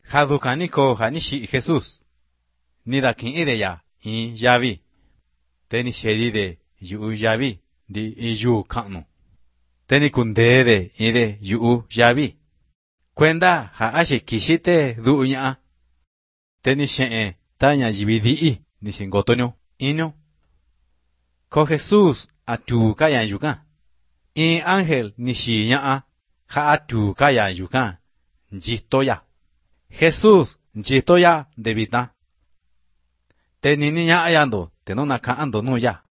Jadukanico janishi Jesús. Nida kin ideya in yavi. Teni shedide yu yavi di yu kanu. Teni kundede ide yu yavi. Kwenda ha ashi kishite duña. Teni she'e taña yibidi ni singotonyo inyo. Ko Jesús atu kaya yukan. In ángel ni shiña ha atu kaya yukan. Njitoya. Jesús njitoya debita. Teni niña ayando tenona kaando no ya.